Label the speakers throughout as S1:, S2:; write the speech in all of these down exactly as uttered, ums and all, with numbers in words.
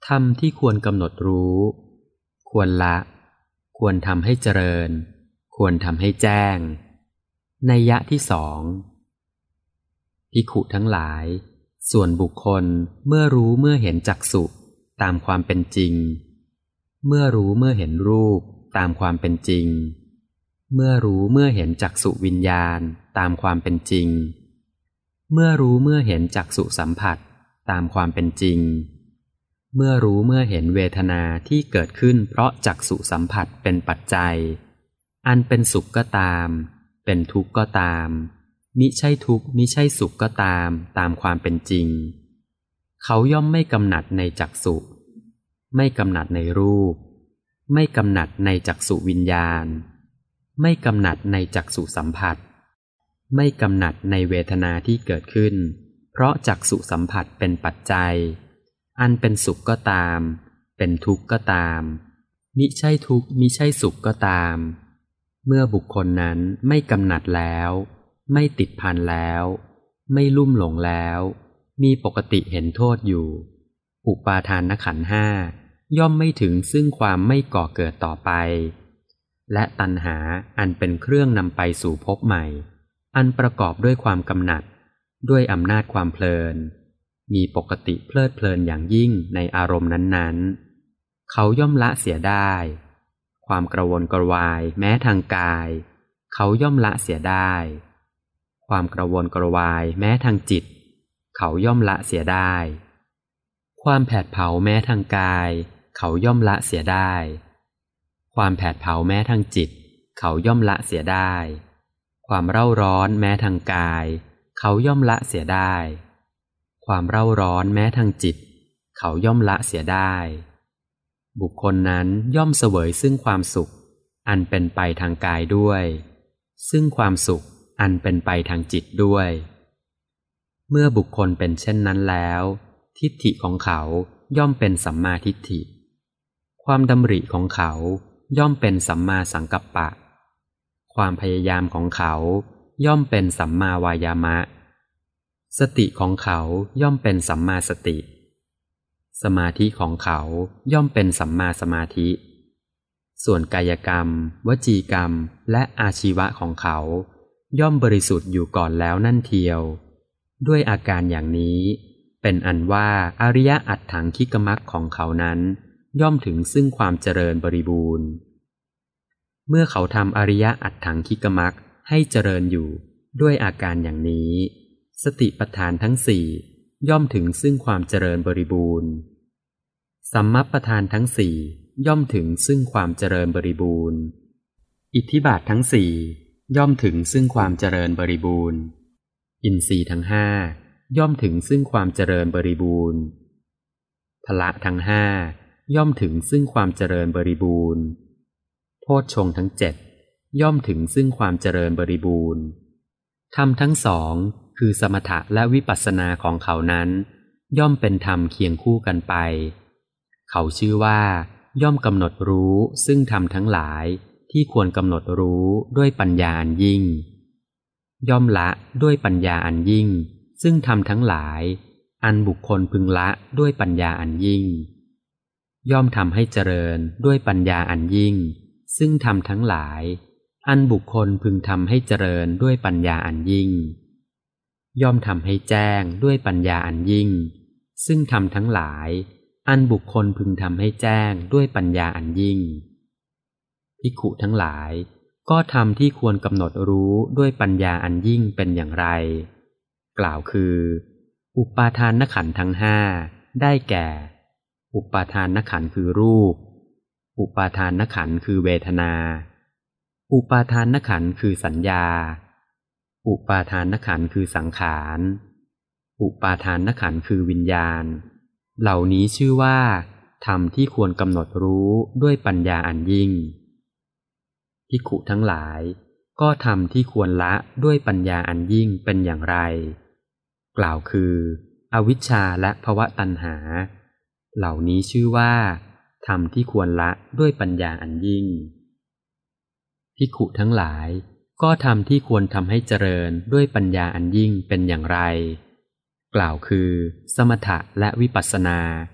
S1: ธรรมที่ควรกำหนดรู้ควรละควรทำให้เจริญควรทำให้แจ้งนัยยะที่สองภิกขุทั้งหลายส่วนบุคคลเมื่อรู้เมื่อเห็นจักษุตามความเป็นจริงเมื่อรู้เมื่อเห็นรูปตามความเป็นจริงเมื่อรู้เมื่อเห็นจักษุวิญญาณตามความเป็นจริงเมื่อรู้เมื่อเห็นจักษุสัมผัสตามความเป็นจริงเมื่อรู้เมื่อเห็นเวทนาที่เกิดขึ้นเพราะจักษุสัมผัสเป็นปัจจัยอันเป็นสุขก็ตามเป็นทุกข์ก็ตามมิใช่ทุกข์มิใช่สุขก็ตามตามความเป็นจริงเขาย่อมไม่กำหนัดในจักษุไม่กำหนัดในรูปไม่กำหนัดในจักษุวิญญาณไม่กำหนัดในจักษุสัมผัสไม่กำหนัดในเวทนาที่เกิดขึ้นเพราะจักษุสัมผัสเป็นปัจจัยอันเป็นสุขก็ตามเป็นทุกข์ก็ตามมิใช่ทุกข์มิใช่สุขก็ตามเมื่อบุคคลนั้นไม่กำหนัดแล้วไม่ติดพันแล้วไม่ลุ่มหลงแล้วมีปกติเห็นโทษอยู่อุปาทานขันธ์ห้าย่อมไม่ถึงซึ่งความไม่ก่อเกิดต่อไปและตัณหาอันเป็นเครื่องนำไปสู่ภพใหม่อันประกอบด้วยความกำหนัดด้วยอำนาจความเพลินมีปกติเพลิดเพลินอย่างยิ่งในอารมณ์นั้นๆเขาย่อมละเสียได้ความกระวนกระวายแม้ทางกายเขาย่อมละเสียได้ความกระวนกระวายแม้ทางจิตเขาย่อมละเสียได้ความแผดเผาแม้ทางกายเขาย่อมละเสียได้ความแผดเผาแม้ทางจิตเขาย่อมละเสียได้ความเร่าร้อนแม้ทางกายเขาย่อมละเสียได้ความเร่าร้อนแม้ทางจิตเขาย่อมละเสียได้บุคคลนั้นย่อมเสวยซึ่งความสุขอันเป็นไปทางกายด้วยซึ่งความสุขอันเป็นไปทางจิตด้วยเมื่อบุคคลเป็นเช่นนั้นแล้วทิฏฐิของเขาย่อมเป็นสัมมาทิฏฐิความดำริของเขาย่อมเป็นสัมมาสังกัปปะความพยายามของเขาย่อมเป็นสัมมาวายามะสติของเขาย่อมเป็นสัมมาสติสมาธิของเขาย่อมเป็นสัมมาสมาธิส่วนกายกรรมวจีกรรมและอาชีวะของเขาย่อมบริสุทธิ์อยู่ก่อนแล้วนั่นเทียวด้วยอาการอย่างนี้เป็นอันว่าอริยอัตถังคิกมัคของเขานั้นย่อมถึงซึ่งความเจริญบริบูรณ์เมื่อเขาทำอริยอัตถังคิกมัคให้เจริญอยู่ด้วยอาการอย่างนี้สติปัฏฐานทั้งสี่ย่อมถึงซึ่งความเจริญบริบูรณ์สัมมัปปทานทั้งสี่ย่อมถึงซึ่งความเจริญบริบูรณ์อิทธิบาททั้งสี่ย่อมถึงซึ่งความเจริญบริบูรณ์อินทรีย์ทั้งห้าย่อมถึงซึ่งความเจริญบริบูรณ์พละทั้งห้าย่อมถึงซึ่งความเจริญบริบูรณ์โพชฌงค์ทั้งเจ็ดย่อมถึงซึ่งความเจริญบริบูรณ์ธรรมทั้งสองคือสมถะและวิปัสสนาของเขานั้นย่อมเป็นธรรมเคียงคู่กันไปเขาชื่อว่าย่อมกำหนดรู้ซึ่งธรรมทั้งหลายที่ควรกำหนดรู้ด้วยปัญญาอันยิ่งย่อมละด้วยปัญญาอันยิ่งซึ่งธรรมทั้งหลายอันบุคคลพึงละด้วยปัญญาอันยิ่งย่อมทำให้เจริญด้วยปัญญาอันยิ่งซึ่งธรรมทั้งหลายอันบุคคลพึงทำให้เจริญด้วยปัญญาอันยิ่งย่อมทำให้แจ้งด้วยปัญญาอันยิ่งซึ่งธรรมทั้งหลายอันบุคคลพึงทำให้แจ้งด้วยปัญญาอันยิ่งภิกขุทั้งหลายก็ธรรมที่ควรกำหนดรู้ด้วยปัญญาอันยิ่งเป็นอย่างไรกล่าวคืออุปาทานขันธ์ทั้งห้าได้แก่อุปาทานขันธ์คือรูปอุปาทานขันธ์คือเวทนาอุปาทานขันธ์คือสัญญาอุปาทานขันธ์คือสังขารอุปาทานขันธ์คือวิญญาณเหล่านี้ชื่อว่าธรรมที่ควรกำหนดรู้ด้วยปัญญาอันยิ่งภิกขุทั้งหลายก็ธรรมที่ควรละด้วยปัญญาอันยิ่งเป็นอย่างไรกล่าวคืออวิชชาและภวตัณหาเหล่านี้ชื่อว่าธรรมที่ควรละด้วยปัญญาอันยิ่งภิกขุทั้งหลายก็ธรรมที่ควรทำให้เจริญด้วยปัญญาอันยิ่งเป็นอย่างไรกล่าวคือสมถะและวิปัสสนา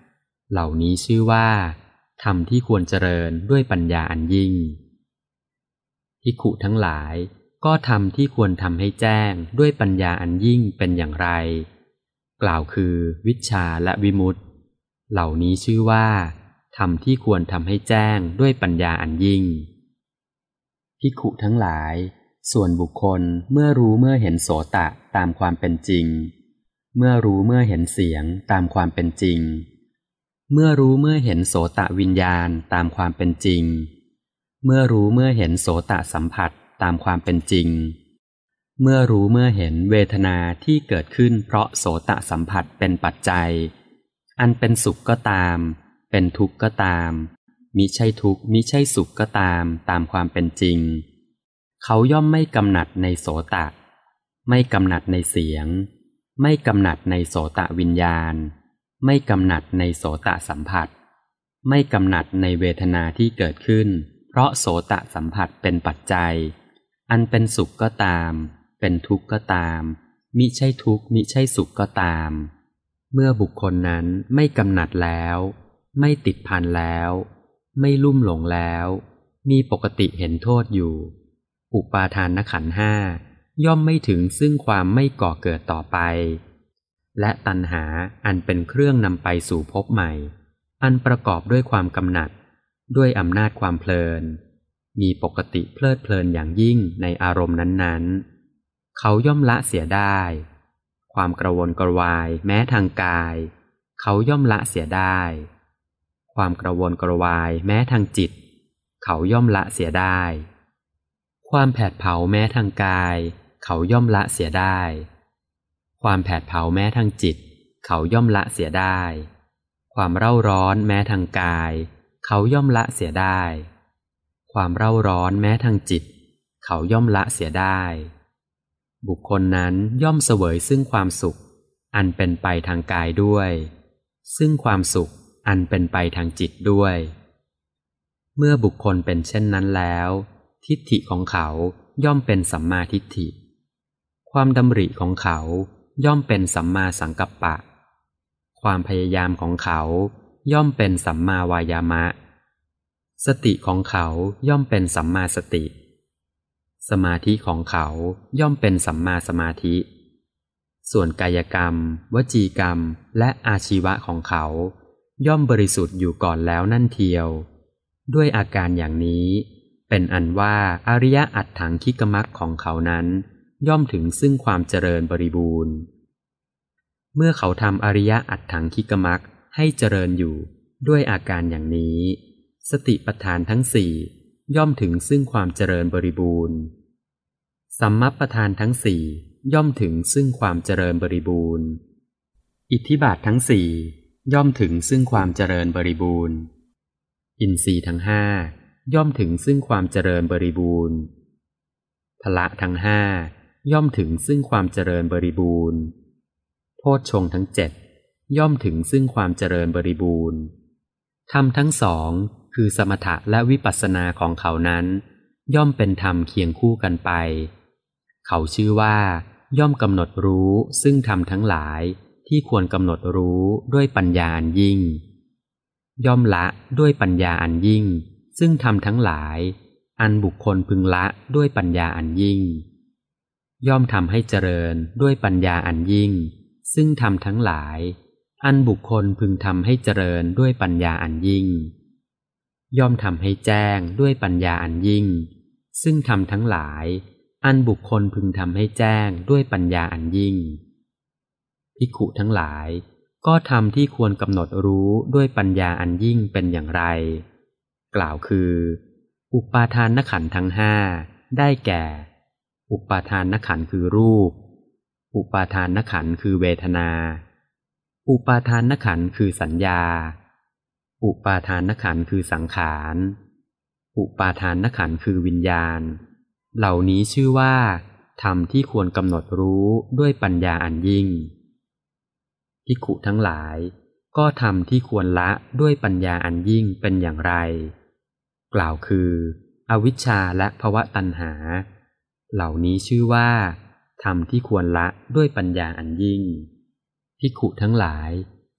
S1: เหล่านี้ชื่อว่าธรรมที่ควรเจริญด้วยปัญญาอันยิ่งภิกขุทั้งหลายก็ธรรมที่ควรทำให้แจ้งด้วยปัญญาอันยิ่งเป็นอย่างไรกล่าวคือวิชชาและวิมุตติเหล่านี้ชื่อว่าธรรมที่ควรทำให้แจ้งด้วยปัญญาอันยิ่งภิกขุทั้งหลายส่วนบุคคลเมื่อรู้เมื่อเห็นโสตะตามความเป็นจริงเมื่อรู้เมื่อเห็นเสียงตามความเป็นจริงเมื่อรู้เมื่อเห็นโสตะวิญญาณตามความเป็นจริงเมื่อรู้เมื่อเห็นโสตะสัมผัสตามความเป็นจริงเมื่อรู้เมื่อเห็นเวทนาที่เกิดขึ้นเพราะโสตะสัมผัสเป็นปัจจัยอันเป็นสุขก็ตามเป็นทุกข์ก็ตามมิใช่ทุกข์มิใช่สุขก็ตามตามความเป็นจริงเขาย่อมไม่กำหนัดในโสตะไม่กำหนัดในเสียงไม่กำหนัดในโสตะวิญญาณไม่กำหนัดในโสตะสัมผัสไม่กำหนัดในเวทนาที่เกิดขึ้นเพราะโสตะสัมผัสเป็นปัจจัยอันเป็นสุขก็ตามเป็นทุกข์ก็ตามมิใช่ทุกข์มิใช่สุขก็ตามเมื่อบุคคลนั้นไม่กำหนัดแล้วไม่ติดพันแล้วไม่ลุ่มหลงแล้วมีปกติเห็นโทษอยู่อุปาทานขันธ์ห้าย่อมไม่ถึงซึ่งความไม่ก่อเกิดต่อไปและตัณหาอันเป็นเครื่องนำไปสู่ภพใหม่อันประกอบด้วยความกำหนัดด้วยอำนาจความเพลินมีปกติเพลิดเพลินอย่างยิ่งในอารมณ์นั้นๆเขาย่อมละเสียได้ความกระวนกระวายแม้ทางกายเขาย่อมละเสียได้ความกระวนกระวายแม้ทางจิตเขาย่อมละเสียได้ความแผดเผาแม้ทางกายเขาย่อมละเสียได้ความแผดเผาแม้ทางจิตเขาย่อมละเสียได้ความเร่าร้อนแม้ทางกายเขาย่อมละเสียได้ความเร่าร้อนแม้ทางจิตเขาย่อมละเสียได้บุคคลนั้นย่อมเสวยซึ่งความสุขอันเป็นไปทางกายด้วยซึ่งความสุขอันเป็นไปทางจิตด้วยเมื่อบุคคลเป็นเช่นนั้นแล้วทิฏฐิของเขาย่อมเป็นสัมมาทิฏฐิความดำริของเขาย่อมเป็นสัมมาสังกัปปะความพยายามของเขาย่อมเป็นสัมมาวายามะสติของเขาย่อมเป็นสัมมาสติสมาธิของเขาย่อมเป็นสัมมาสมาธิส่วนกายกรรมวจีกรรมและอาชีวะของเขาย่อมบริสุทธิ์อยู่ก่อนแล้วนั่นเทียวด้วยอาการอย่างนี้เป็นอันว่าอริยอัตถังคิกมัคของเขานั้นย่อมถึงซึ่งความเจริญบริบูรณ์เมื่อเขาทำอริยอัตถังคิกมัคให้เจริญอยู่ด้วยอาการอย่างนี้สติปัฏฐานทั้งสี่ย่อมถึงซึ่งความเจริญบริบูรณ์สัมมัปปทานทั้งสี่ย่อมถึงซึ่งความเจริญบริบูรณ์อิทธิบาททั้งสี่ย่อมถึงซึ่งความเจริญบริบูรณ์อินทรีย์ทั้งห้าย่อมถึงซึ่งความเจริญบริบูรณ์พละทั้งห้าย่อมถึงซึ่งความเจริญบริบูรณ์โพชฌงค์ทั้งเจ็ดย่อมถึงซึ่งความเจริญบริบูรณ์ธรรมทั้งสองคือสมถะและวิปัสสนาของเขานั้นย่อมเป็นธรรมเคียงคู่กันไปเขาชื่อว่าย่อมกำหนดรู้ซึ่งธรรมทั้งหลายที่ควรกำหนดรู้ด้วยปัญญาอันยิ่งย่อมละด้วยปัญญาอันยิ่งซึ่งธรรมทั้งหลายอันบุคคลพึงละด้วยปัญญาอันยิ่งย่อมทำให้เจริญด้วยปัญญาอันยิ่งซึ่งธรรมทั้งหลายอันบุคคลพึงทำให้เจริญด้วยปัญญาอันยิ่งย่อมทำให้แจ้งด้วยปัญญาอันยิ่งซึ่งธรรมทั้งหลายอันบุคคลพึงทำให้แจ้งด้วยปัญญาอันยิ่งภิกขุทั้งหลายก็ธรรมที่ควรกำหนดรู้ด้วยปัญญาอันยิ่งเป็นอย่างไรกล่าวคืออุปาทานขันธ์ทั้งห้าได้แก่อุปาทานขันธ์คือรูปอุปาทานขันธ์คือเวทนาอุปาทานขันธ์คือสัญญาอุปาทานขันธ์คือสังขารอุปาทานขันธ์คือวิญญาณเหล่านี้ชื่อว่าธรรมที่ควรกำหนดรู้ด้วยปัญญาอันยิ่งภิกขุทั้งหลายก็ธรรมที่ควรละด้วยปัญญาอันยิ่งเป็นอย่างไรกล่าวคืออวิชชาและภวตัณหาเหล่านี้ชื่อว่าธรรมที่ควรละด้วยปัญญาอันยิ่งภิกขุทั้งหลาย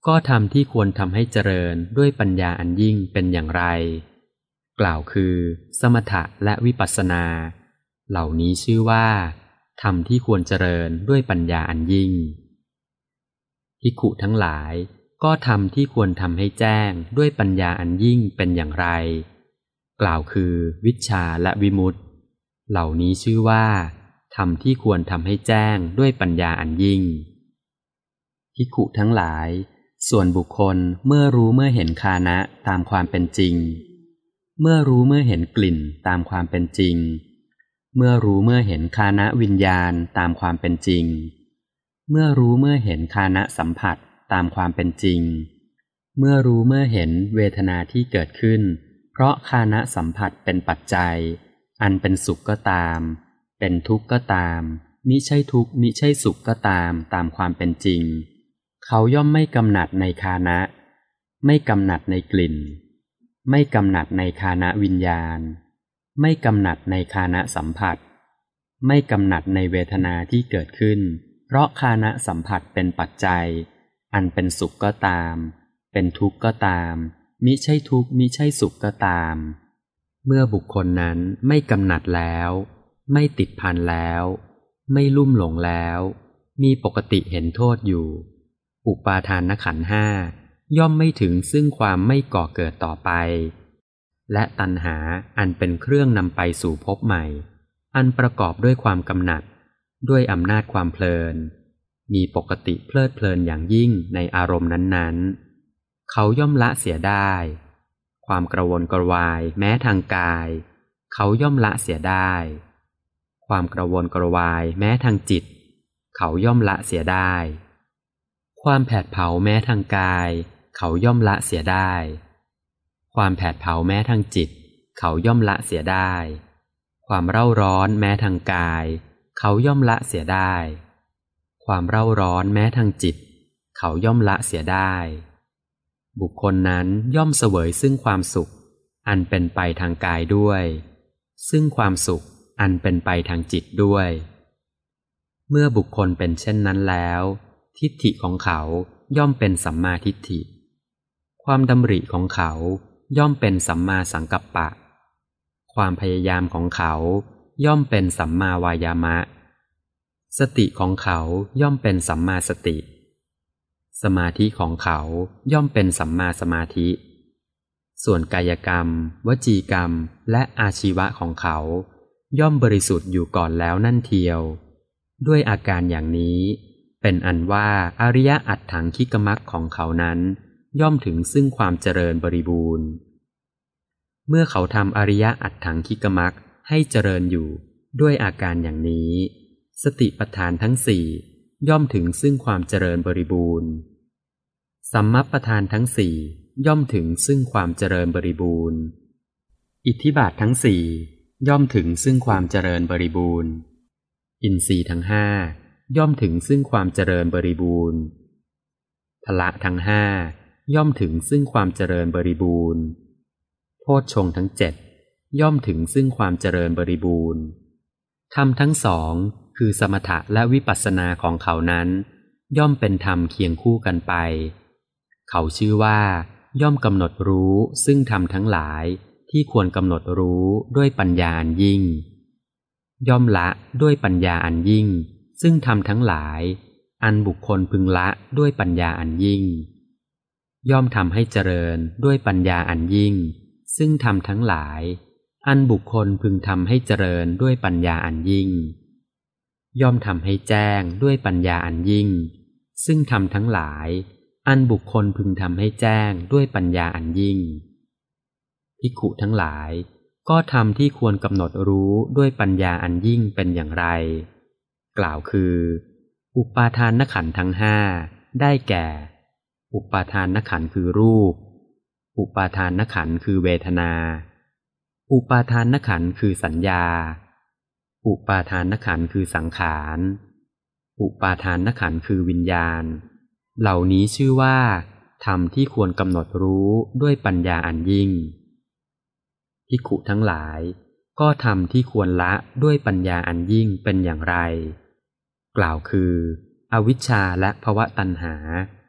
S1: ก็ธรรมที่ควรทำให้เจริญด้วยปัญญาอันยิ่งเป็นอย่างไรกล่าวคือสมถะและวิปัสสนา เหล่านี้ชื่อว่าธรรมที่ควรเจริญด้วยปัญญาอันยิ่งภิกขุทั้งหลายก็ธรรมที่ควรทำให้แจ้งด้วยปัญญาอันยิ่งเป็นอย่างไรกล่าวคือวิชชาและวิมุตติเหล่านี้ชื่อว่าธรรมที่ควรทำให้แจ้งด้วยปัญญาอันยิ่งภิกขุทั้งหลายส่วนบุคคลเมื่อรู้เมื่อเห็นฆานะตามความเป็นจริงเมื่อรู้เมื่อเห็นกลิ่นตามความเป็นจริงเมื่อรู้เมื่อเห็นฆานะวิญญาณตามความเป็นจริงเมื่อรู้เมื่อเห็นฆานะสัมผัสตามความเป็นจริงเมื่อรู้เมื่อเห็นเวทนาที่เกิดขึ้นเพราะฆานะสัมผัสเป็นปัจจัยอันเป็นสุขก็ตามเป็นทุกข์ก็ตามมิใช่ทุกข์มิใช่สุขก็ตามตามความเป็นจริงเขาย่อมไม่กำหนัดในฆานะไม่กำหนัดในกลิ่นไม่กำหนัดในฆานะวิญญาณไม่กำหนัดในฆานะสัมผัสไม่กำหนัดในเวทนาที่เกิดขึ้นเพราะฆานะสัมผัสเป็นปัจจัยอันเป็นสุขก็ตามเป็นทุกข์ก็ตามมิใช่ทุกข์มิใช่สุขก็ตามเมื่อบุคคลนั้นไม่กำหนัดแล้วไม่ติดพันแล้วไม่ลุ่มหลงแล้วมีปกติเห็นโทษอยู่อุปาทานขันธ์ห้าย่อมไม่ถึงซึ่งความไม่ก่อเกิดต่อไปและตัณหาอันเป็นเครื่องนำไปสู่ภพใหม่อันประกอบด้วยความกำหนัดด้วยอำนาจความเพลินมีปกติเพลิดเพลินอย่างยิ่งในอารมณ์นั้นๆเขาย่อมละเสียได้ความกระวนกระวายแม้ทางกายเขาย่อมละเสียได้ความกระวนกระวายแม้ทางจิตเขาย่อมละเสียได้ความแผดเผาแม้ทางกายเขาย่อมละเสียได้ความแผดเผาแม้ทางจิตเขาย่อมละเสียได้ความเร่าร้อนแม้ทางกายเขาย่อมละเสียได้ความเร่าร้อนแม้ทางจิตเขาย่อมละเสียได้บุคคลนั้นย่อมเสวยซึ่งความสุขอันเป็นไปทางกายด้วยซึ่งความสุขอันเป็นไปทางจิตด้วยเมื่อบุคคลเป็นเช่นนั้นแล้วทิฏฐิของเขาย่อมเป็นสัมมาทิฏฐิความดำริของเขาย่อมเป็นสัมมาสังกัปปะความพยายามของเขาย่อมเป็นสัมมาวายามะสติของเขาย่อมเป็นสัมมาสติสมาธิของเขาย่อมเป็นสัมมาสมาธิส่วนกายกรรมวจีกรรมและอาชีวะของเขาย่อมบริสุทธิ์อยู่ก่อนแล้วนั่นเทียวด้วยอาการอย่างนี้เป็นอันว่าอริยอัตถังคิกมัคของเขานั้นย่อมถึงซึ่งความเจริญบริบูรณ์เมื่อเขาทำอริยอัตถังคิกมัคให้เจริญอยู่ด้วยอาการอย่างนี้สติปัฏฐานทั้งสี่ย่อมถึงซึ่งความเจริญบริบูรณ์สัมมัปปทานทั้งสี่ย่อมถึงซึ่งความเจริญบริบูรณ์อิทธิบาททั้งสี่ย่อมถึงซึ่งความเจริญบริบูรณ์อินทรีย์ทั้งห้าย่อมถึงซึ่งความเจริญบริบูรณ์พละทั้งห้าย่อมถึงซึ่งความเจริญบริบูรณ์โพชฌงค์ทั้งเจ็ดย่อมถึงซึ่งความเจริญบริบูรณ์ธรรมทั้งสองคือสมถะและวิปัสสนาของเขานั้นย่อมเป็นธรรมเคียงคู่กันไปเขาชื่อว่าย่อมกำหนดรู้ซึ่งธรรมทั้งหลายที่ควรกำหนดรู้ด้วยปัญญาอันยิ่งย่อมละด้วยปัญญาอันยิ่งซึ่งธรรมทั้งหลายอันบุคคลพึงละด้วยปัญญาอันยิ่งย่อมทำให้เจริญด้วยปัญญาอันยิ่งซึ่งธรรมทั้งหลายอันบุคคลพึงทำให้เจริญด้วยปัญญาอันยิ่งย่อมทำให้แจ้งด้วยปัญญาอันยิ่งซึ่งธรรมทั้งหลายอันบุคคลพึงทำให้แจ้งด้วยปัญญาอันยิ่งภิกขุทั้งหลายก็ธรรมที่ควรกำหนดรู้ด้วยปัญญาอันยิ่งเป็นอย่างไรกล่าวคืออุปาทานขันธ์ทั้งห้าได้แก่อุปาทานขันธ์คือรูปอุปาทานขันธ์คือเวทนาอุปาทานขันธ์คือสัญญาอุปาทานขันธ์คือสังขารอุปาทานขันธ์คือวิญญาณเหล่านี้ชื่อว่าธรรมที่ควรกำหนดรู้ด้วยปัญญาอันยิ่งภิกขุทั้งหลายก็ธรรมที่ควรละด้วยปัญญาอันยิ่งเป็นอย่างไรกล่าวคืออวิชชาและภวตัณหา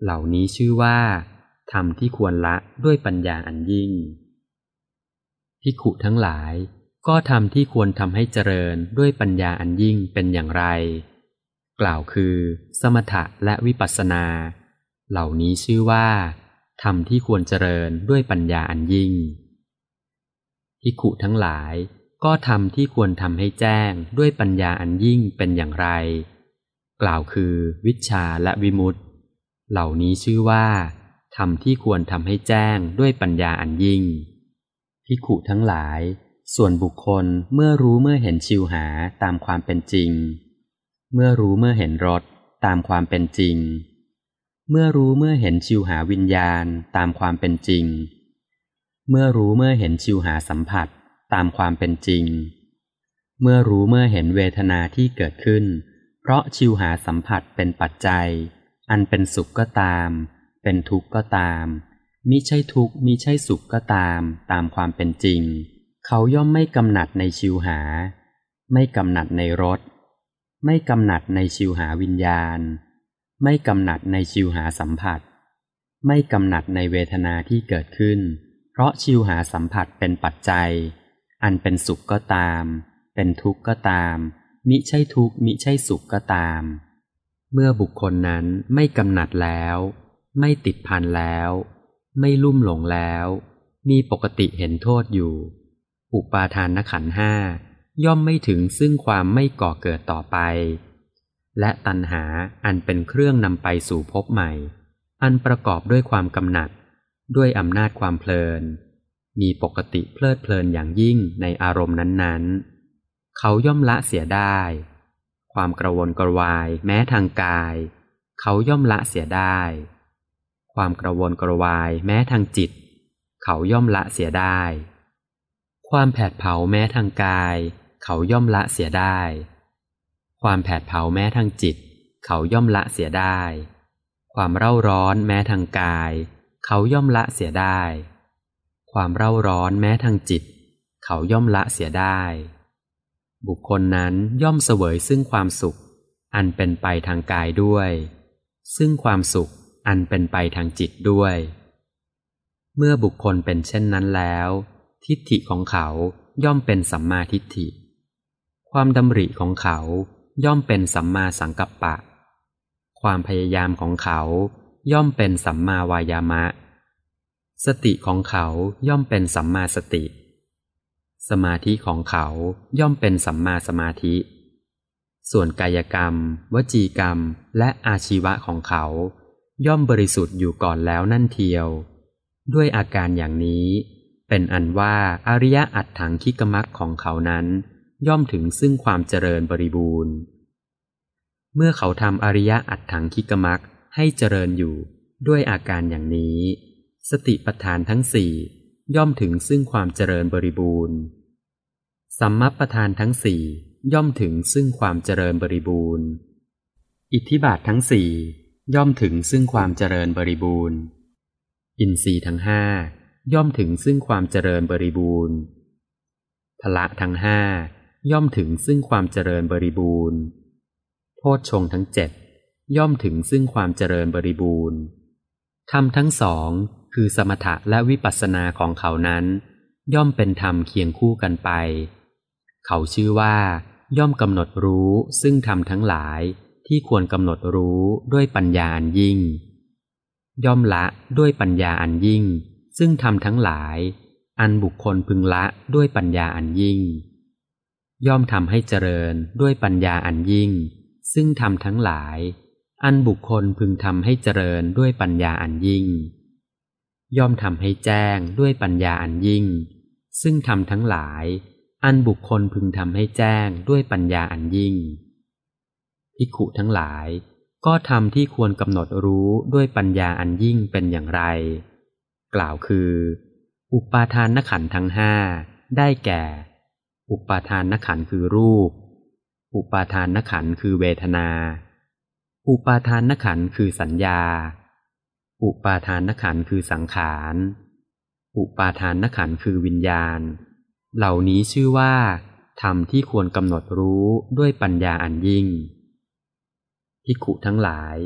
S1: เหล่านี้ชื่อว่าธรรมที่ควรละด้วยปัญญาอันยิ่งภิกขุทั้งหลายก็ธรรมที่ควรทำให้เจริญด้วยปัญญาอันยิ่งเป็นอย่างไรกล่าวคือสมถะและวิปัสสนาเหล่านี้ชื่อว่าธรรมที่ควรเจริญด้วยปัญญาอันยิ่งภิกขุทั้งหลายก็ธรรมที่ควรทำให้แจ้งด้วยปัญญาอันยิ่งเป็นอย่างไรกล่าวคือวิชชาและวิมุตติเหล่านี้ชื่อว่าธรรมที่ควรทำให้แจ้งด้วยปัญญาอันยิ่งภิกขุทั้งหลายส่วนบุคคลเมื่อรู้เมื่อเห็นชิวหาตามความเป็นจริงเมื่อรู้เมื่อเห็นรสตามความเป็นจริงเมื่อรู้เมื่อเห็นชิวหาวิญญาณตามความเป็นจริงเมื่อรู้เมื่อเห็นชิวหาสัมผัสตามความเป็นจริงเมื่อรู้เมื่อเห็นเวทนาที่เกิดขึ้นเพราะชิวหาสัมผัสเป็นปัจจัยอันเป็นสุขก็ตามเป็นทุกข์ก็ตามมิใช่ทุกข์มิใช่สุขก็ตามตามความเป็นจริงเขาย่อมไม่กำหนัดในชิวหาไม่กำหนัดในรสไม่กำหนัดในชิวหาวิญญาณไม่กำหนัดในชิวหาสัมผัสไม่กำหนัดในเวทนาที่เกิดขึ้นเพราะชิวหาสัมผัสเป็นปัจจัยอันเป็นสุขก็ตามเป็นทุกข์ก็ตามมิใช่ทุกข์มิใช่สุขก็ตามเมื่อบุคคลนั้นไม่กำหนัดแล้วไม่ติดพันแล้วไม่ลุ่มหลงแล้วมีปกติเห็นโทษอยู่อุปาทานขันธ์ห้าย่อมไม่ถึงซึ่งความไม่ก่อเกิดต่อไปและตัณหาอันเป็นเครื่องนำไปสู่ภพใหม่อันประกอบด้วยความกำหนัดด้วยอำนาจความเพลินมีปกติเพลิดเพลินอย่างยิ่งในอารมณ์นั้นๆเขาย่อมละเสียได้ความกระวนกระวายแม้ทางกายเขาย่อมละเสียได้ความกระวนกระวายแม้ทางจิตเขาย่อมละเสียได้ความแผดเผาแม้ทางกายเขาย่อมละเสียได้ความแผดเผาแม้ทางจิตเขาย่อมละเสียได้ความเร่าร้อนแม้ทางกายเขาย่อมละเสียได้ความเร่าร้อนแม้ทางจิตเขาย่อมละเสียได้บุคคลนั้นย่อมเสวยซึ่งความสุขอันเป็นไปทางกายด้วยซึ่งความสุขอันเป็นไปทางจิตด้วยเมื่อบุคคลเป็นเช่นนั้นแล้วทิฏฐิของเขาย่อมเป็นสัมมาทิฏฐิความดำริของเขาย่อมเป็นสัมมาสังกัปปะความพยายามของเขาย่อมเป็นสัมมาวายามะสติของเขาย่อมเป็นสัมมาสติสมาธิของเขาย่อมเป็นสัมมาสมาธิส่วนกายกรรมวจีกรรมและอาชีวะของเขาย่อมบริสุทธิ์อยู่ก่อนแล้วนั่นเทียวด้วยอาการอย่างนี้เป็นอันว่าอริยอัตถังคิกมัคของเขานั้นย่อมถึงซึ่งความเจริญบริบูรณ์เมื่อเขาทำอริยอัตถังคิกมัคให้เจริญอยู่ด้วยอาการอย่างนี้สติปัฏฐานทั้งสี่ย่อมถึงซึ่งความเจริญบริบูรณ์สัมมัปปทานทั้งสี่ย่อมถึงซึ่งความเจริญบริบูรณ์อิทธิบาททั้งสี่ย่อมถึงซึ่งความเจริญบริบูรณ์อินทรีย์ทั้งห้าย่อมถึงซึ่งความเจริญบริบูรณ์พละทั้งห้าย่อมถึงซึ่งความเจริญบริบูรณ์โพชฌงค์ทั้งเจ็ดย่อมถึงซึ่งความเจริญบริบูรณ์ธรรมทั้งสองคือสมถะและวิปัสสนาของเขานั้นย่อมเป็นธรรมเคียงคู่กันไปเขาชื่อว่าย่อมกำหนดรู้ซึ่งธรรมทั้งหลายที่ควรกำหนดรู้ด้วยปัญญาอันยิ่งย่อมละด้วยปัญญาอันยิ่งซึ่งธรรมทั้งหลายอันบุคคลพึงละด้วยปัญญาอันยิ่งย่อมทำให้เจริญด้วยปัญญาอันยิ่งซึ่งธรรมทั้งหลายอันบุคคลพึงทำให้เจริญด้วยปัญญาอันยิ่งย่อมทำให้แจ้งด้วยปัญญาอันยิ่งซึ่งธรรมทั้งหลายอันบุคคลพึงทำให้แจ้งด้วยปัญญาอันยิ่งภิกขุทั้งหลายก็ธรรมที่ควรกำหนดรู้ด้วยปัญญาอันยิ่งเป็นอย่างไรกล่าวคืออุปาทานขันธ์ทั้งห้าได้แก่อุปาทานขันธ์คือรูปอุปาทานขันธ์คือเวทนาอุปาทานขันธ์คือสัญญาอุปาทานขันธ์คือสังขารอุปาทานขันธ์คือวิญญาณเหล่านี้ชื่อว่าธรรมที่ควรกำหนดรู้ด้วยปัญญาอันยิ่งภิกขุทั้งหลาย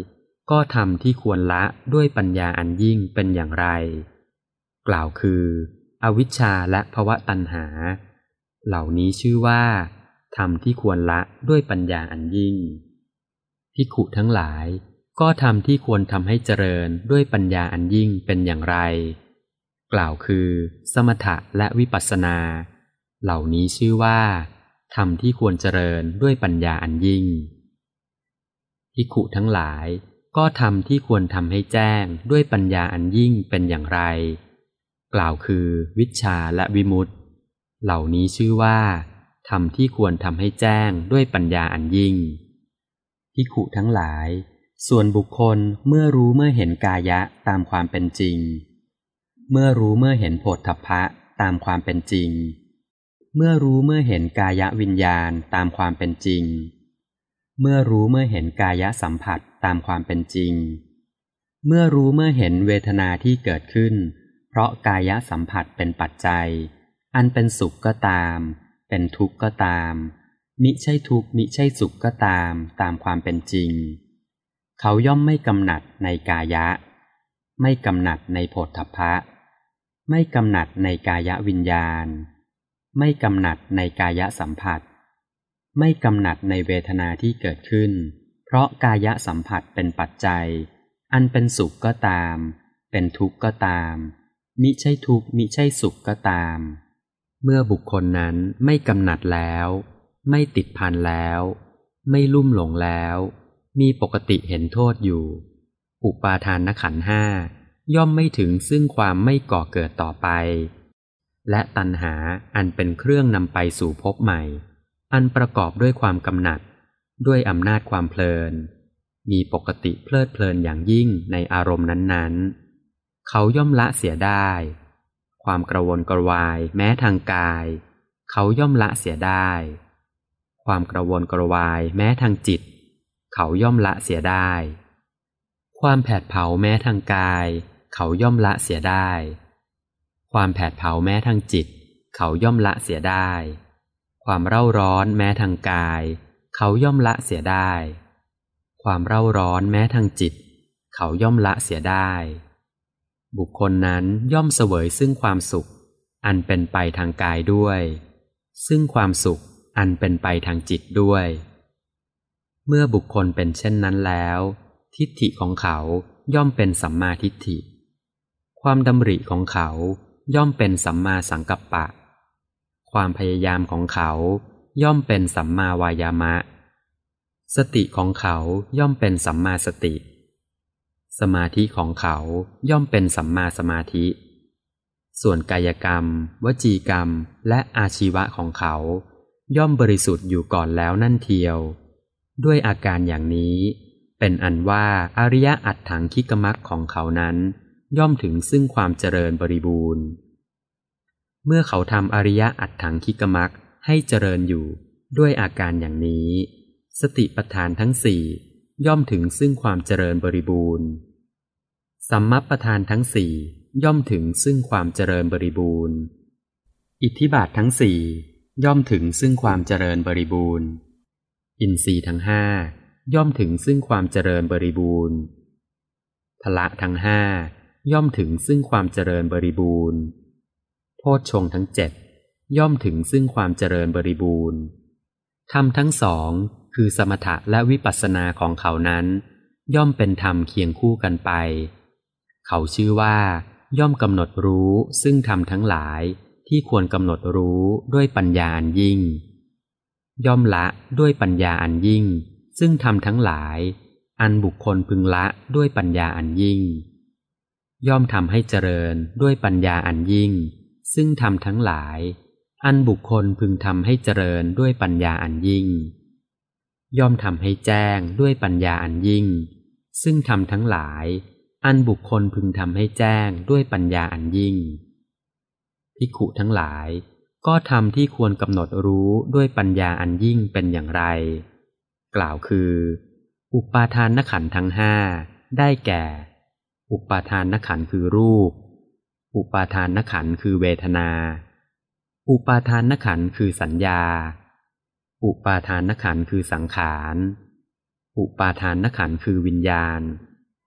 S1: ก็ทำที่ควรละด้วยปัญญาอันยิ่งเป็นอย่างไรกล่าวคืออวิชชาและภวตัณหาเหล่านี้ชื่อว่าธรรมที่ควรละด้วยปัญญาอันยิ่งภิกขุทั้งหลายก็ทำที่ควรทำให้เจริญด้วยปัญญาอันยิ่งเป็นอย่างไรกล่าวคือสมถะและวิปัสสนาเหล่านี้ชื่อว่าธรรมที่ควรเจริญด้วยปัญญาอันยิ่งภิกขุทั้งหลายก็ทำที่ควรทำให้แจ้งด้วยปัญญาอันยิ่งเป็นอย่างไรกล่าวคือวิชชาและวิมุตติเหล่านี้ชื่อว่าธรรมที่ควรทำให้แจ้งด้วยปัญญาอันยิ่งภิกขุทั้งหลายส่วนบุคคลเมื่อรู้เมื่อเห็นกายะตามความเป็นจริงเมื่อรู้เมื่อเห็นโผฏฐัพพะตามความเป็นจริงเมื่อรู้เมื่อเห็นกายะวิญญาณตามความเป็นจริงเมื่อรู้เมื่อเห็นกายะสัมผัสตามความเป็นจริงเมื่อรู้เมื่อเห็นเวทนาที่เกิดขึ้นเพราะกายะสัมผัสเป็นปัจจัยอันเป็นสุขก็ตามเป็นทุกข์ก็ตามมิใช่ทุกข์มิใช่สุขก็ตามตามความเป็นจริงเขาย่อมไม่กำหนัดในกายะไม่กำหนัดในโผฏฐัพพะไม่กำหนัดในกายะวิญญาณไม่กำหนัดในกายะสัมผัสไม่กำหนัดในเวทนาที่เกิดขึ้นเพราะกายะสัมผัสเป็นปัจจัยอันเป็นสุขก็ตามเป็นทุกข์ก็ตามมิใช่ทุกข์มิใช่สุขก็ตามเมื่อบุคคลนั้นไม่กำหนัดแล้วไม่ติดพันแล้วไม่ลุ่มหลงแล้วมีปกติเห็นโทษอยู่อุปาทานขันธ์ห้าย่อมไม่ถึงซึ่งความไม่ก่อเกิดต่อไปและตัณหาอันเป็นเครื่องนำไปสู่ภพใหม่อันประกอบด้วยความกำหนัดด้วยอำนาจความเพลินมีปกติเพลิดเพลินอย่างยิ่งในอารมณ์นั้นๆเขาย่อมละเสียได้ความกระวนกระวายแม้ทางกายเขาย่อมละเสียได้ความกระวนกระวายแม้ทางจิตเขาย่อมละเสียได้ความแผดเผาแม้ทางกายเขาย่อมละเสียได้ความแผดเผาแม้ทางจิตเขาย่อมละเสียได้ความเร่าร้อนแม้ทางกายเขาย่อมละเสียได้ความเร่าร้อนแม้ทางจิตเขาย่อมละเสียได้บุคคลนั้นย่อมเสวยซึ่งความสุขอันเป็นไปทางกายด้วยซึ่งความสุขอันเป็นไปทางจิตด้วยเมื่อบุคคลเป็นเช่นนั้นแล้วทิฏฐิของเขาย่อมเป็นสัมมาทิฏฐิความดำริของเขาย่อมเป็นสัมมาสังกัปปะความพยายามของเขาย่อมเป็นสัมมาวายามะสติของเขาย่อมเป็นสัมมาสติสมาธิของเขาย่อมเป็นสัมมาสมาธิส่วนกายกรรมวจีกรรมและอาชีวะของเขาย่อมบริสุทธิ์อยู่ก่อนแล้วนั่นเทียวด้วยอาการอย่างนี้เป็นอันว่าอริยอัตถังคิกมัคของเขานั้นย่อมถึงซึ่งความเจริญบริบูรณ์เมื่อเขาทำอริยอัตถังคิกมัคให้เจริญอยู่ด้วยอาการอย่างนี้สติปัฏฐานทั้งสี่ย่อมถึงซึ่งความเจริญบริบูรณ์สัมมัปปทานทั้งสี่ย่อมถึงซึ่งความเจริญบริบูรณ์อิทธิบาททั้งสี่ย่อมถึงซึ่งความเจริญบริบูรณ์อินทรีย์ทั้งห้าย่อมถึงซึ่งความเจริญบริบูรณ์พละทั้งห้าย่อมถึงซึ่งความเจริญบริบูรณ์โพชฌงค์ทั้งเจ็ดย่อมถึงซึ่งความเจริญบริบูรณ์ธรรมทั้งสองคือสมถะและวิปัสสนาของเขานั้นย่อมเป็นธรรมเคียงคู่กันไปเขาชื่อว่าย่อมกำหนดรู้ซึ่งธรรมทั้งหลายที่ควรกำหนดรู้ด้วยปัญญาอันยิ่งย่อมละด้วยปัญญาอันยิ่งซึ่งธรรมทั้งหลายอันบุคคลพึงละด้วยปัญญาอันยิ่งย่อมทำให้เจริญด้วยปัญญาอันยิ่งซึ่งธรรมทั้งหลายอันบุคคลพึงทำให้เจริญด้วยปัญญาอันยิ่งย่อมทำให้แจ้งด้วยปัญญาอันยิ่งซึ่งธรรมทั้งหลายอันบุคคลพึงทำให้แจ้งด้วยปัญญาอันยิ่งภิกขุทั้งหลายก็ทำที่ควรกำหนดรู้ด้วยปัญญาอันยิ่งเป็นอย่างไรกล่าวคืออุปาทานขันธ์ทั้งห้าได้แก่อุปาทานขันธ์คือรูปอุปาทานขันธ์คือเวทนาอุปาทานขันธ์คือสัญญาอุปาทานขันธ์คือสังขารอุปาทานขันธ์คือวิญญาณ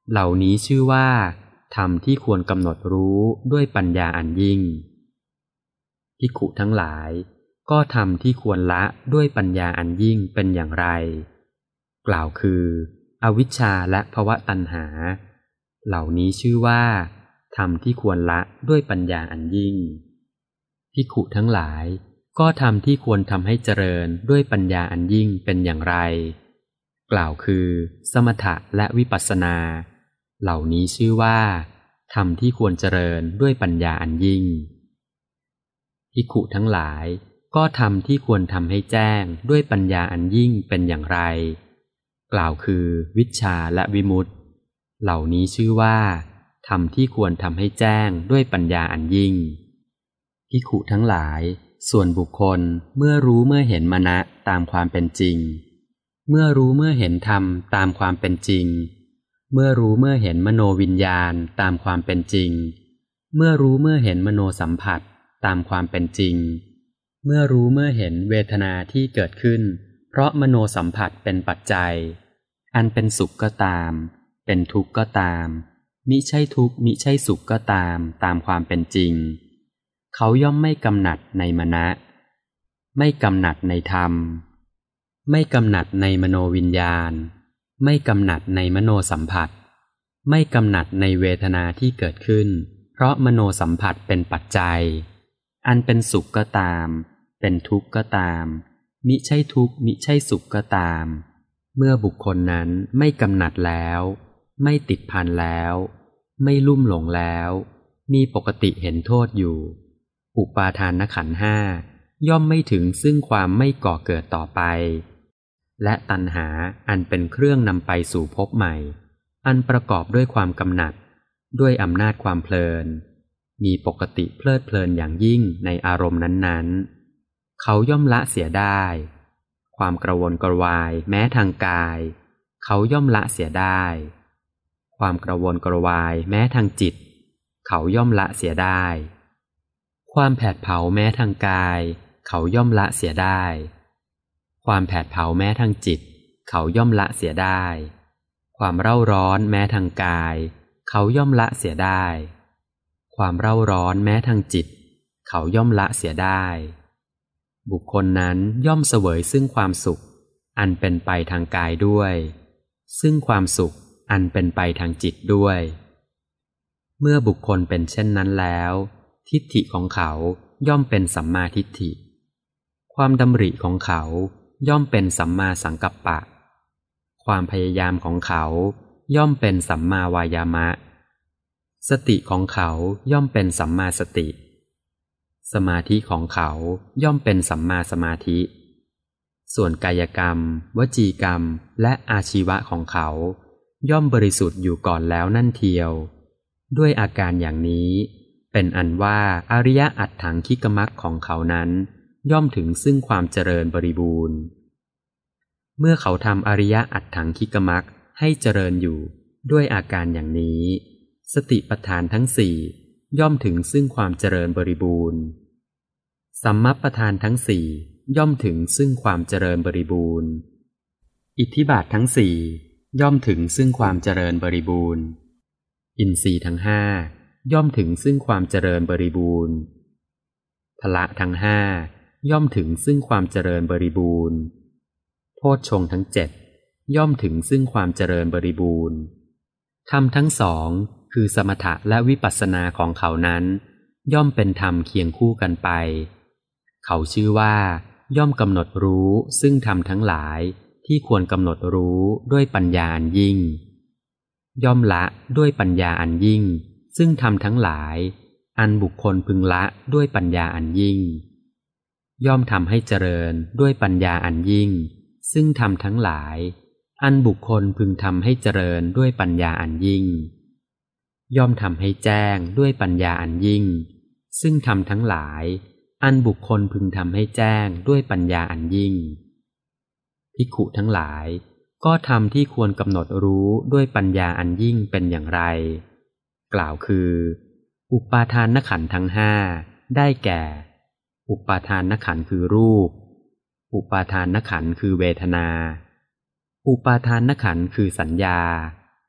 S1: เหล่านี้ชื่อว่าธรรมที่ควรกำหนดรู้ด้วยปัญญาอันยิ่งภิกขุทั้งหลายก็ธรรมที่ควรละด้วยปัญญาอันยิ่งเป็นอย่างไรกล่าวคืออวิชชาและภวตัณหาเหล่านี้ชื่อว่าธรรมที่ควรละด้วยปัญญาอันยิ่งภิกขุทั้งหลายก็ธรรมที่ควรทำให้เจริญด้วยปัญญาอันยิ่งเป็นอย่างไรกล่าวคือสมถะและวิปัสสนาเหล่านี้ชื่อว่าธรรมที่ควรเจริญด้วยปัญญาอันยิ่งภิกขุทั้งหลายก็ธรรมที่ควรทำให้แจ้งด้วยปัญญาอันยิ่งเป็นอย่างไรกล่าวคือวิชชาและวิมุตติเหล่านี้ชื่อว่าธรรมที่ควรทำให้แจ้งด้วยปัญญาอันยิ่งภิกขุทั้งหลายส่วนบุคคลเมื่อรู้เมื่อเห็นมนะตามความเป็นจริงเมื่อรู้เมื่อเห็นธรรมตามความเป็นจริงเมื่อรู้เมื่อเห็นมโนวิญญาณตามความเป็นจริงเมื่อรู้เมื่อเห็นมโนสัมผัสตามความเป็นจริงเมื่อรู้เมื่อเห็นเวทนาที่เกิดขึ้นเพราะมโนสัมผัสเป็นปัจจัยอันเป็นสุขก็ตามเป็นทุกข์ก็ตามมิใช่ทุกข์มิใช่สุขก็ตามตามความเป็นจริงเขาย่อมไม่กำหนัดในมนะไม่กำหนัดในธรรมไม่กำหนัดในมโนวิญญาณไม่กำหนัดในมโนสัมผัสไม่กำหนัดในเวทนาที่เกิดขึ้นเพราะมโนสัมผัสเป็นปัจจัยอันเป็นสุขก็ตามเป็นทุกข์ก็ตามมิใช่ทุกข์มิใช่สุขก็ตามเมื่อบุคคลนั้นไม่กำหนัดแล้วไม่ติดพันแล้วไม่ลุ่มหลงแล้วมีปกติเห็นโทษอยู่อุปาทานขันธ์ห้าย่อมไม่ถึงซึ่งความไม่ก่อเกิดต่อไปและตัณหาอันเป็นเครื่องนำไปสู่ภพใหม่อันประกอบด้วยความกำหนัดด้วยอำนาจความเพลินมีปกติเพลิดเพลินอย่างยิ่งในอารมณ์นั้นๆเขาย่อมละเสียได้ความกระวนกระวายแม้ทางกายเขาย่อมละเสียได้ความกระวนกระวายแม้ทางจิตเขาย่อมละเสียได้ความแผดเผาแม้ทางกายเขาย่อมละเสียได้ความแผดเผาแม้ทางจิตเขาย่อมละเสียได้ความเร่าร้อนแม้ทางกายเขาย่อมละเสียได้ความเร่าร้อนแม้ทางจิตเขาย่อมละเสียได้บุคคลนั้นย่อมเสวยซึ่งความสุขอันเป็นไปทางกายด้วยซึ่งความสุขอันเป็นไปทางจิตด้วยเมื่อบุคคลเป็นเช่นนั้นแล้วทิฏฐิของเขาย่อมเป็นสัมมาทิฏฐิความดำริของเขาย่อมเป็นสัมมาสังกัปปะความพยายามของเขาย่อมเป็นสัมมาวายามะสติของเขาย่อมเป็นสัมมาสติสมาธิของเขาย่อมเป็นสัมมาสมาธิส่วนกายกรรมวจีกรรมและอาชีวะของเขาย่อมบริสุทธิ์อยู่ก่อนแล้วนั่นเทียวด้วยอาการอย่างนี้เป็นอันว่าอริยอัตถังคิกมัคของเขานั้นย่อมถึงซึ่งความเจริญบริบูรณ์เมื่อเขาทำอริยอัตถังคิกมัคให้เจริญอยู่ด้วยอาการอย่างนี้สติปัฏฐานทั้งสี่ย่อมถึงซึ่งความเจริญบริบูรณ์สัมมัปปทานทั้งสี่ย่อมถึงซึ่งความเจริญบริบูรณ์อิทธิบาททั้งสี่ย่อมถึงซึ่งความเจริญบริบูรณ์อินทรีย์ทั้งห้าย่อมถึงซึ่งความเจริญบริบูรณ์พละทั้งห้าย่อมถึงซึ่งความเจริญบริบูรณ์โพชฌงค์ทั้งเจ็ดย่อมถึงซึ่งความเจริญบริบูรณ์ธรรมทั้งสองคือสมถะและวิปัสสนาของเขานั้นย่อมเป็นธรรมเคียงคู่กันไปเขาชื่อว่าย่อมกำหนดรู้ซึ่งธรรมทั้งหลายที่ควรกำหนดรู้ด้วยปัญญาอันยิ่งย่อมละด้วยปัญญาอันยิ่งซึ่งธรรมทั้งหลายอันบุคคลพึงละด้วยปัญญาอันยิ่งย่อมทำให้เจริญด้วยปัญญาอันยิ่งซึ่งธรรมทั้งหลายอันบุคคลพึงทำให้เจริญด้วยปัญญาอันยิ่งย่อมทำให้แจ้งด้วยปัญญาอันยิ่งซึ่งธรรมทั้งหลายอันบุคคลพึงทำให้แจ้งด้วยปัญญาอันยิ่งภิกขุทั้งหลายก็ธรรมที่ควรกำหนดรู้ด้วยปัญญาอันยิ่งเป็นอย่างไรกล่าวคืออุปาทานขันธ์ทั้งห้าได้แก่อุปาทานขันธ์คือรูปอุปาทานขันธ์คือเวทนาอุปาทานขันธ์คือสัญญา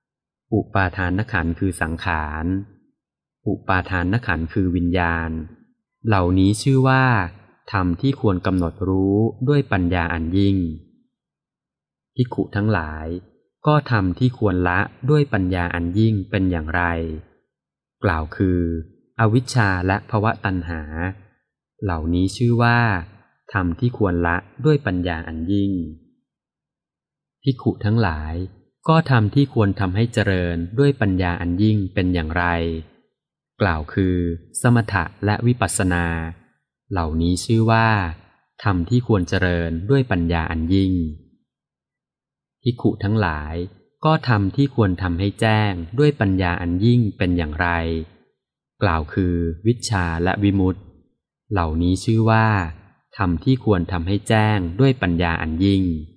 S1: อุปาทานขันธ์คือสังขารอุปาทานขันธ์คือวิญญาณเหล่านี้ชื่อว่าธรรมที่ควรกำหนดรู้ด้วยปัญญาอันยิ่งภิกขุทั้งหลายก็ธรรมที่ควรละด้วยปัญญาอันยิ่งเป็นอย่างไรกล่าวคืออวิชชาและภวตัณหาเหล่านี้ชื่อว่าธรรมที่ควรละด้วยปัญญาอันยิ่งภิกขุทั้งหลายก็ธรรมที่ควรทำให้เจริญด้วยปัญญาอันยิ่งเป็นอย่างไรกล่าวคือสมถะและวิปัสสนาเหล่านี้ชื่อว่าธรรมที่ควรเจริญด้วยปัญญาอันยิ่งภิกขุทั้งหลายก็ธรรมที่ควรทำให้แจ้งด้วยปัญญาอันยิ่งเป็นอย่างไรกล่าวคือวิชชาและวิมุตติเหล่านี้ชื่อว่าธรรมที่ควรทำให้แจ้งด้วยปัญญาอันยิ่ง